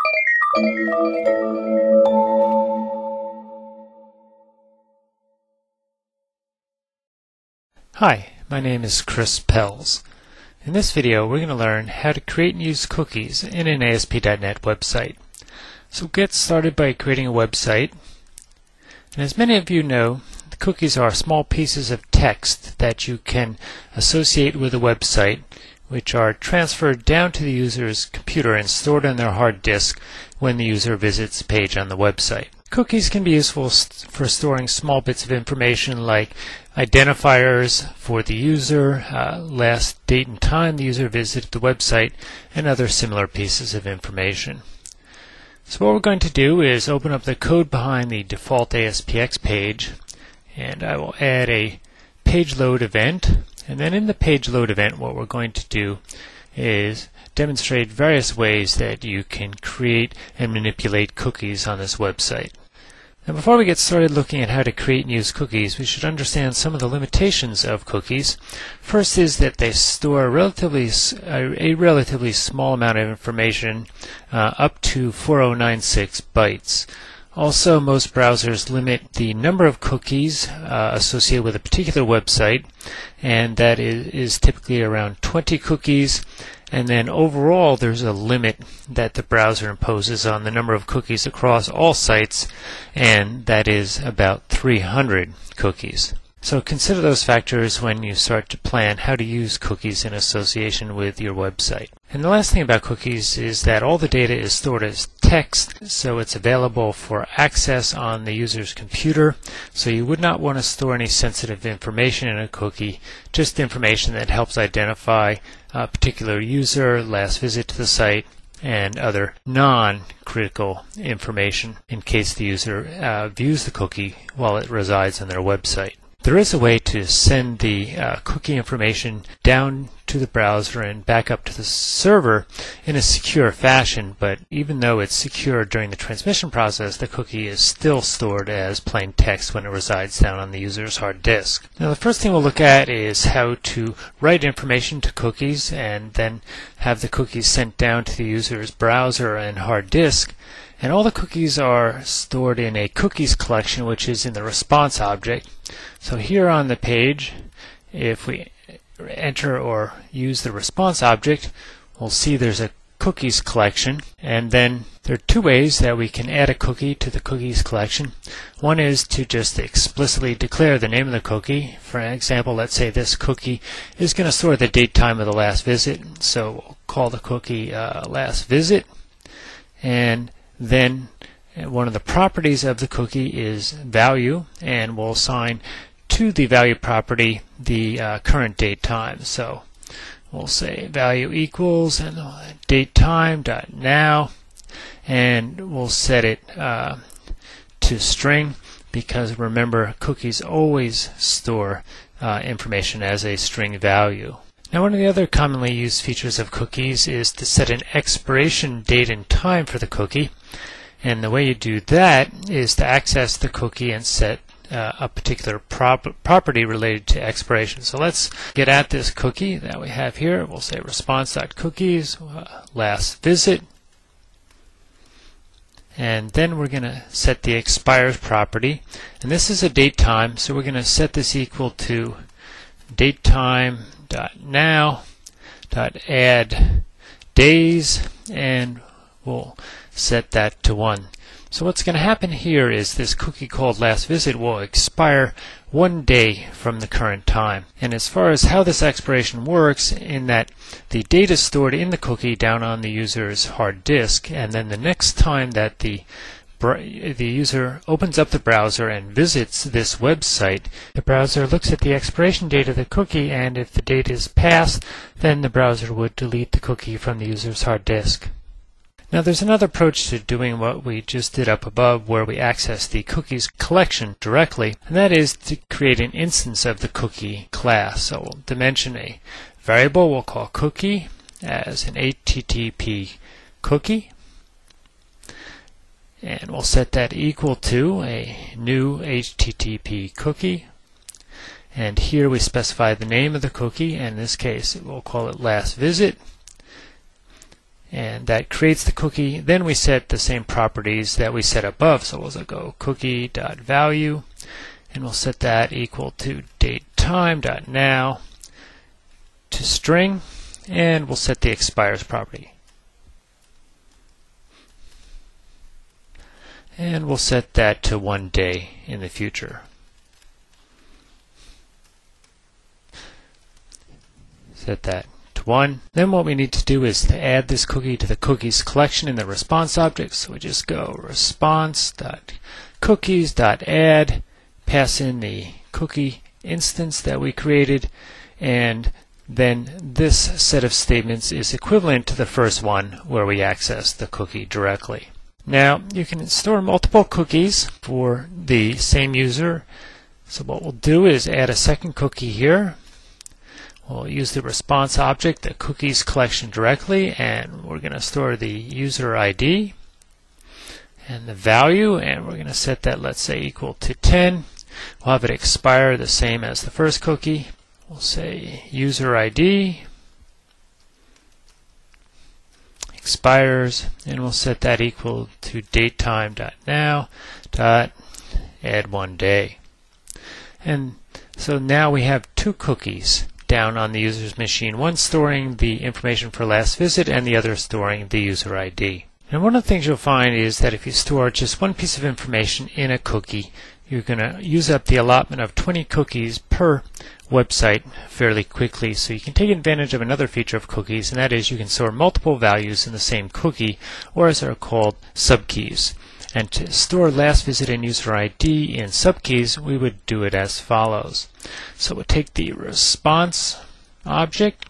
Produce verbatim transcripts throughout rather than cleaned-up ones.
Hi, my name is Chris Pelz. In this video we're going to learn how to create and use cookies in an A S P dot net website. So we'll get started by creating a website. And as many of you know, the cookies are small pieces of text that you can associate with a website, which are transferred down to the user's computer and stored on their hard disk when the user visits the page on the website. Cookies can be useful st for storing small bits of information like identifiers for the user, uh, last date and time the user visited the website, and other similar pieces of information. So what we're going to do is open up the code behind the default A S P X page, and I will add a page load event. And then in the page load event, what we're going to do is demonstrate various ways that you can create and manipulate cookies on this website. Now, before we get started looking at how to create and use cookies, we should understand some of the limitations of cookies. First is that they store a relatively, a relatively small amount of information, uh, up to four thousand ninety-six bytes. Also, most browsers limit the number of cookies uh, associated with a particular website, and that is, is typically around twenty cookies. And then overall, there's a limit that the browser imposes on the number of cookies across all sites, and that is about three hundred cookies. So consider those factors when you start to plan how to use cookies in association with your website. And the last thing about cookies is that all the data is stored as text, so it's available for access on the user's computer. So you would not want to store any sensitive information in a cookie, just information that helps identify a particular user, last visit to the site, and other non-critical information in case the user uh, views the cookie while it resides on their website. There is a way to send the uh, cookie information down to the browser and back up to the server in a secure fashion, but even though it's secure during the transmission process, the cookie is still stored as plain text when it resides down on the user's hard disk. Now, the first thing we'll look at is how to write information to cookies and then have the cookies sent down to the user's browser and hard disk. And all the cookies are stored in a cookies collection, which is in the response object. So here on the page, if we enter or use the response object, we'll see there's a cookies collection. And then there are two ways that we can add a cookie to the cookies collection. One is to just explicitly declare the name of the cookie. For example, let's say this cookie is going to store the date time of the last visit. So we'll call the cookie uh, last visit. And then one of the properties of the cookie is value, and we'll assign to the value property the uh, current date time. So we'll say value equals and date time dot now, and we'll set it uh, to string, because remember, cookies always store uh, information as a string value. Now, one of the other commonly used features of cookies is to set an expiration date and time for the cookie. And the way you do that is to access the cookie and set uh, a particular prop property related to expiration. So let's get at this cookie that we have here. We'll say response.cookies, uh, last visit. And then we're going to set the expires property. And this is a date time, so we're going to set this equal to date time dot now dot add days, and we'll set that to one. So what's going to happen here is this cookie called last visit will expire one day from the current time. And as far as how this expiration works, in that the data is stored in the cookie down on the user's hard disk, and then the next time that the the user opens up the browser and visits this website, the browser looks at the expiration date of the cookie, and if the date is passed, then the browser would delete the cookie from the user's hard disk. Now, there's another approach to doing what we just did up above, where we access the cookies collection directly, and that is to create an instance of the cookie class. So we'll dimension a variable we'll call cookie as an H T T P cookie, and we'll set that equal to a new H T T P cookie. And here we specify the name of the cookie. In this case, we'll call it last visit. and that creates the cookie. Then we set the same properties that we set above. So we'll go cookie.value, and we'll set that equal to datetime.now to string, and we'll set the expires property. And we'll set that to one day in the future. Set that to one. Then what we need to do is to add this cookie to the cookies collection in the response object. So we just go response.cookies.add, pass in the cookie instance that we created, and then this set of statements is equivalent to the first one where we access the cookie directly. Now you can store multiple cookies for the same user. So what we'll do is add a second cookie here. We'll use the response object, the cookies collection directly, and we're going to store the user I D and the value, and we're going to set that, let's say, equal to ten. We'll have it expire the same as the first cookie. We'll say user I D expires, and we'll set that equal to datetime.now dot add one day. And so now we have two cookies down on the user's machine, one storing the information for last visit and the other storing the user I D. And one of the things you'll find is that if you store just one piece of information in a cookie, you're going to use up the allotment of twenty cookies per website fairly quickly. So you can take advantage of another feature of cookies, and that is you can store multiple values in the same cookie, or as they're called, subkeys. And to store last visit and user I D in subkeys, we would do it as follows. So we'll take the response object,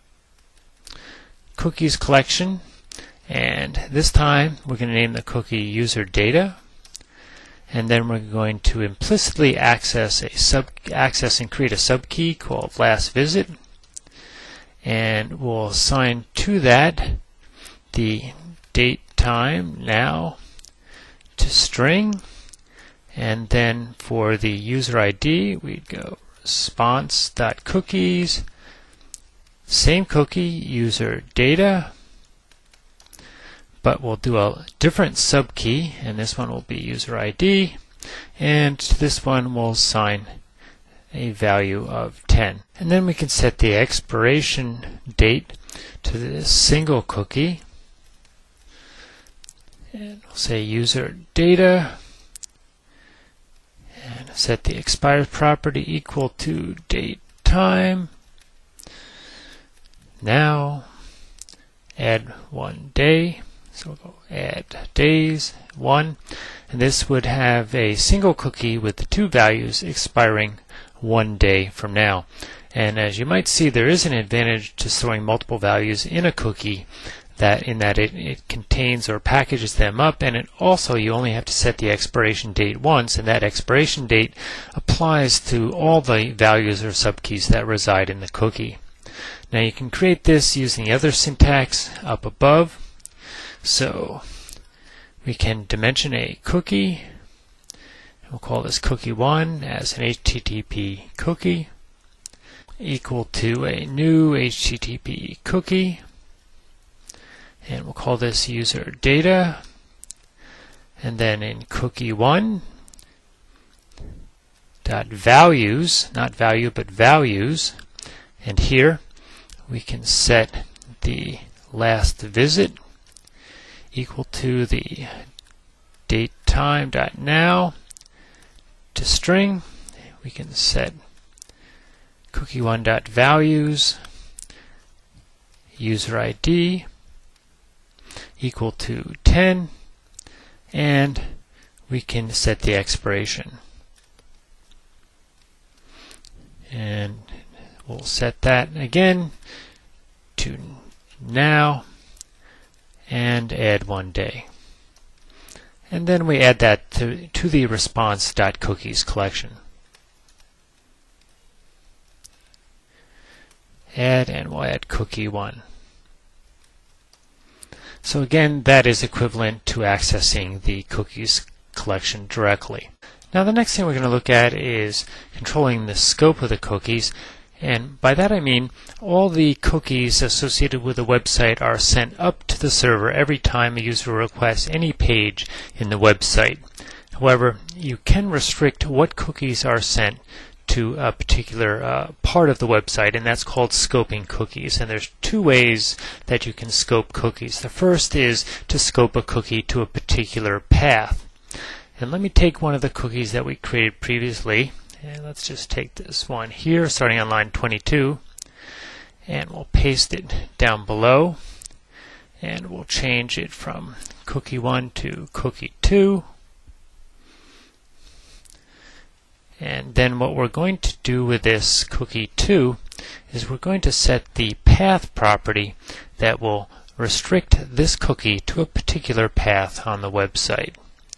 cookies collection, and this time we're going to name the cookie user data, and then we're going to implicitly access a sub access and create a subkey called last visit, and we'll assign to that the date time now to string, and then for the user I D we'd go response.cookies, same cookie, user data, but we'll do a different subkey, and this one will be user I D, and to this one we'll assign a value of ten. And then we can set the expiration date to this single cookie, and we'll say user data, and set the expires property equal to date time now add one day. So we'll go add days one, and this would have a single cookie with the two values expiring one day from now. And as you might see, there is an advantage to storing multiple values in a cookie, that in that it, it contains or packages them up, and it also you only have to set the expiration date once, and that expiration date applies to all the values or subkeys that reside in the cookie. Now you can create this using the other syntax up above. So we can dimension a cookie. We'll call this cookie one as an H T T P cookie equal to a new H T T P cookie, and we'll call this user data, and then in cookie one dot values, not value but values, and here we can set the last visit equal to the date time dot now to string. We can set cookie one dot values user I D equal to ten, and we can set the expiration, and we'll set that again to now and add one day. And then we add that to, to the response.cookies collection. Add, and we'll add cookie one. So again, that is equivalent to accessing the cookies collection directly. Now the next thing we're going to look at is controlling the scope of the cookies. And by that I mean all the cookies associated with the website are sent up to the server every time a user requests any page in the website. However, you can restrict what cookies are sent to a particular uh, part of the website, and that's called scoping cookies. And there's two ways that you can scope cookies. The first is to scope a cookie to a particular path. And let me take one of the cookies that we created previously, and let's just take this one here starting on line twenty-two, and we'll paste it down below, and we'll change it from cookie one to cookie two. And then what we're going to do with this cookie two is we're going to set the path property that will restrict this cookie to a particular path on the website.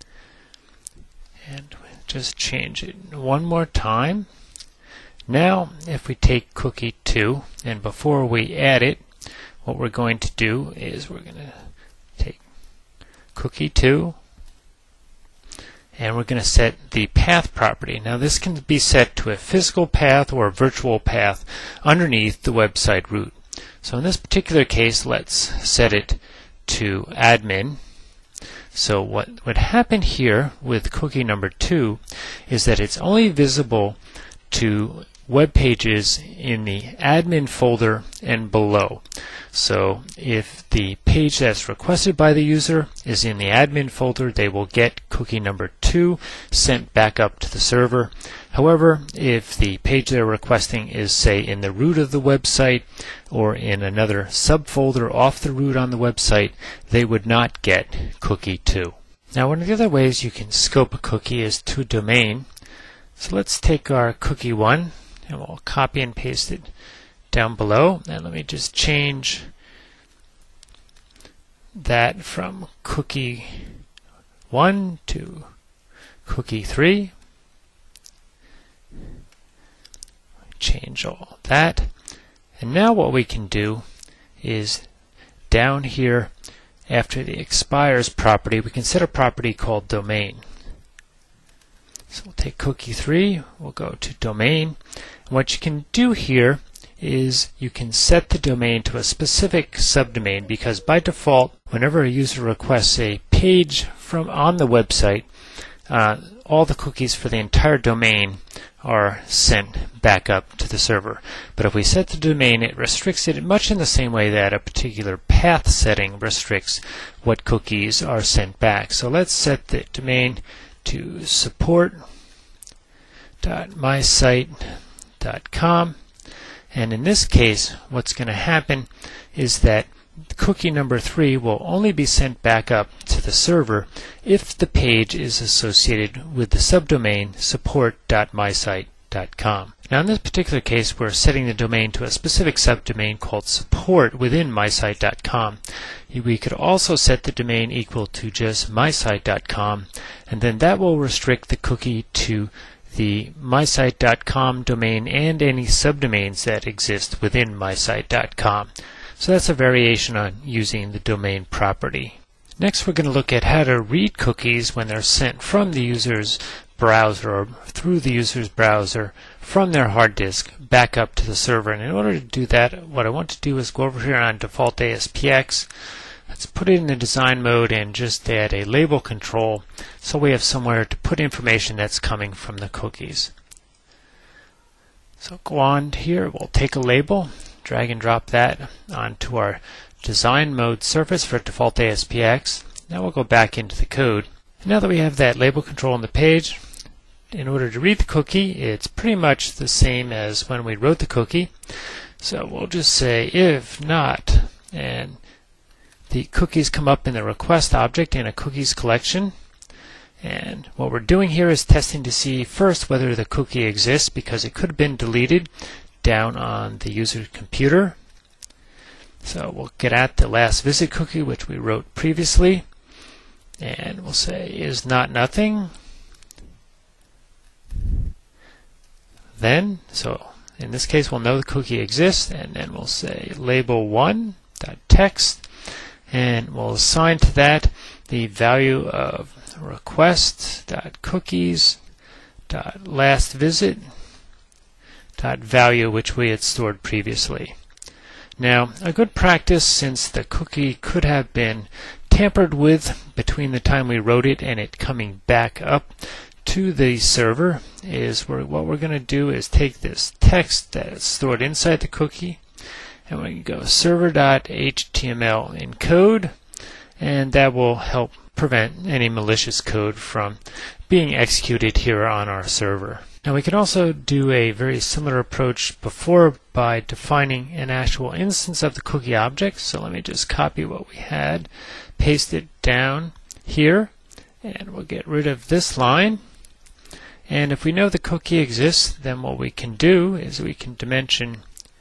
And just change it one more time. Now if we take cookie two, and before we add it, what we're going to do is we're going to take cookie two, and we're going to set the path property. Now this can be set to a physical path or a virtual path underneath the website root. So in this particular case, let's set it to admin. So what would happen here with cookie number two is that it's only visible to web pages in the admin folder and below. So if the page that's requested by the user is in the admin folder, they will get cookie number two sent back up to the server. However, if the page they're requesting is, say, in the root of the website or in another subfolder off the root on the website, they would not get cookie two. Now, one of the other ways you can scope a cookie is to a domain. So let's take our cookie one, and we'll copy and paste it down below. And let me just change that from cookie one to cookie three. Change all that. And now what we can do is down here after the expires property, we can set a property called domain. So we'll take cookie three, we'll go to domain. And what you can do here is you can set the domain to a specific subdomain, because by default, whenever a user requests a page from on the website, uh, all the cookies for the entire domain are sent back up to the server. But if we set the domain, it restricts it much in the same way that a particular path setting restricts what cookies are sent back. So let's set the domain to support dot my site dot com, and in this case what's going to happen is that cookie number three will only be sent back up to the server if the page is associated with the subdomain support dot my site dot com. Now in this particular case, we're setting the domain to a specific subdomain called support within my site dot com. We could also set the domain equal to just my site dot com, and then that will restrict the cookie to the my site dot com domain and any subdomains that exist within my site dot com. So that's a variation on using the domain property. Next, we're going to look at how to read cookies when they're sent from the user's browser or through the user's browser from their hard disk back up to the server. And in order to do that, what I want to do is go over here on default A S P X. Let's put it in the design mode and just add a label control so we have somewhere to put information that's coming from the cookies. So go on here, we'll take a label, drag and drop that onto our design mode surface for default A S P X. Now we'll go back into the code. Now that we have that label control on the page, in order to read the cookie, it's pretty much the same as when we wrote the cookie. So we'll just say if not, and the cookies come up in the request object in a cookies collection. And what we're doing here is testing to see first whether the cookie exists, because it could have been deleted down on the user's computer. So we'll get at the last visit cookie, which we wrote previously, and we'll say is not nothing. Then, so in this case, we'll know the cookie exists, and then we'll say label one dot text, and we'll assign to that the value of request dot cookies dot last visit dot value, which we had stored previously. Now, a good practice, since the cookie could have been tampered with between the time we wrote it and it coming back up to the server, is we're, what we're going to do is take this text that is stored inside the cookie, and we can go server dot H T M L encode, and that will help prevent any malicious code from being executed here on our server. Now, we can also do a very similar approach before by defining an actual instance of the cookie object. So let me just copy what we had, paste it down here, and we'll get rid of this line. And if we know the cookie exists, then what we can do is we can dimension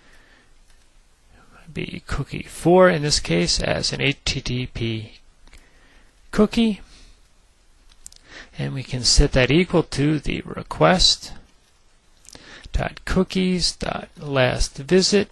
be cookie four in this case as an H T T P cookie, and we can set that equal to the request dot cookies dot last visit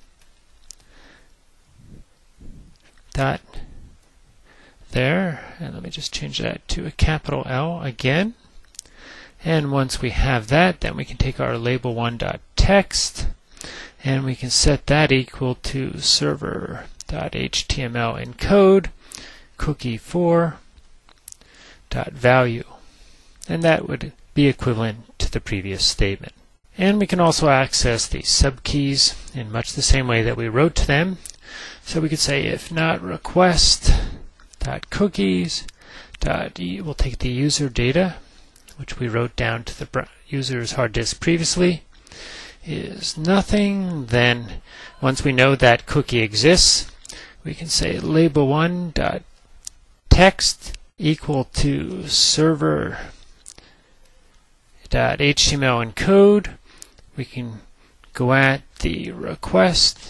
dot there, and let me just change that to a capital L again. And once we have that, then we can take our label one dot text, and we can set that equal to server dot H T M L encode cookie four dot value, and that would be equivalent to the previous statement. And we can also access the subkeys in much the same way that we wrote to them. So we could say if not request dot cookies dot we'll take the user data, which we wrote down to the user's hard disk previously, is nothing. Then once we know that cookie exists, we can say label one dot text equal to server dot H T M L encode. We can go at the request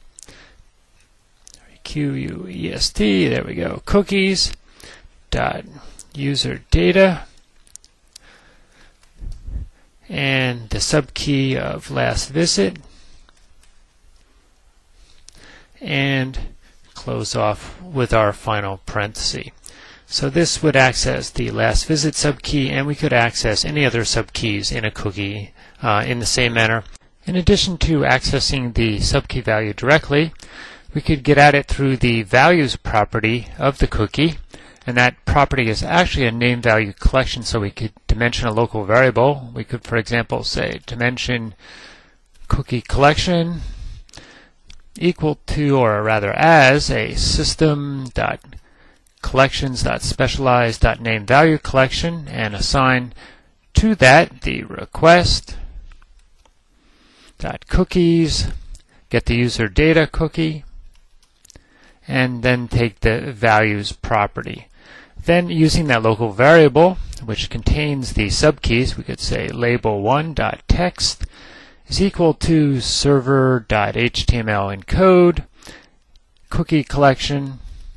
Q U E S T, there we go, cookies dot user data, and the subkey of last visit, and close off with our final parenthesis. So this would access the last visit subkey, and we could access any other subkeys in a cookie uh, in the same manner. In addition to accessing the subkey value directly, we could get at it through the values property of the cookie, and that property is actually a name value collection, so we could dimension a local variable. We could, for example, say dimension cookie collection equal to, or rather as, a system dot collections dot specialize dot name value collection, and assign to that the request dot cookies, get the user data cookie, and then take the values property. Then using that local variable, which contains the subkeys, we could say label one dot text is equal to server dot H T M L encode cookie collection,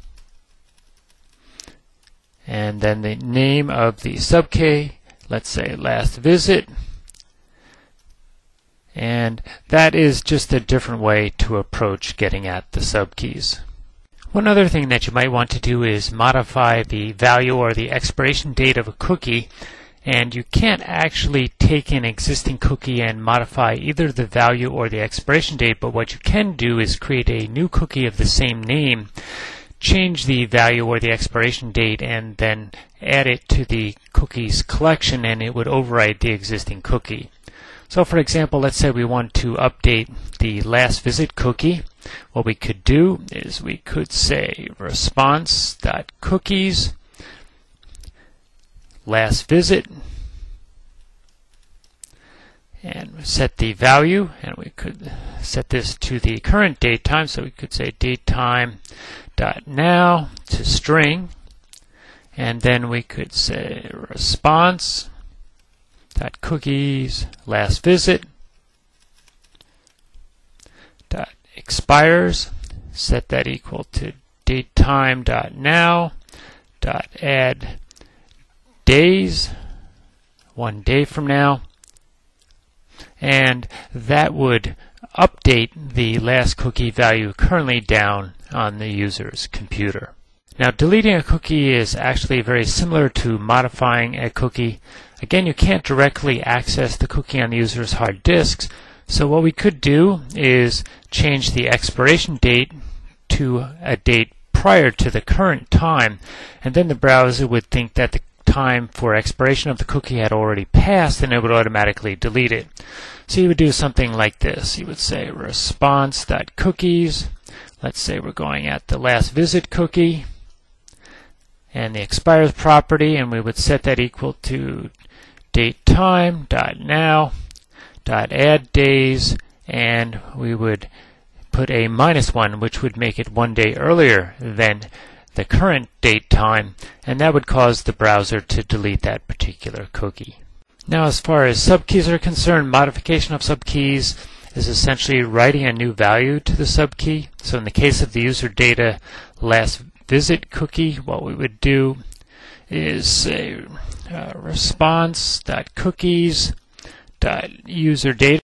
and then the name of the subkey, let's say last visit, and that is just a different way to approach getting at the subkeys. One other thing that you might want to do is modify the value or the expiration date of a cookie, and you can't actually take an existing cookie and modify either the value or the expiration date, but what you can do is create a new cookie of the same name, change the value or the expiration date, and then add it to the cookies collection, and it would override the existing cookie. So for example, let's say we want to update the last visit cookie. What we could do is we could say response dot cookies last visit, and set the value, and we could set this to the current date time, so we could say datetime dot now to string, and then we could say response dot cookies last visit dot expires, set that equal to datetime dot now dot add days, one day from now, and that would update the last cookie value currently down on the user's computer. Now, deleting a cookie is actually very similar to modifying a cookie. Again, you can't directly access the cookie on the user's hard disks, So what we could do is change the expiration date to a date prior to the current time, and then the browser would think that the time for expiration of the cookie had already passed and it would automatically delete it. So you would do something like this. You would say response.cookies. Let's say we're going at the last visit cookie and the expires property, and we would set that equal to date time dot now dot add days, and we would put a minus one, which would make it one day earlier than the current date time, and that would cause the browser to delete that particular cookie. Now, as far as subkeys are concerned, modification of subkeys is essentially writing a new value to the subkey. So in the case of the user data last visit cookie, what we would do is say uh, response.cookies.userdata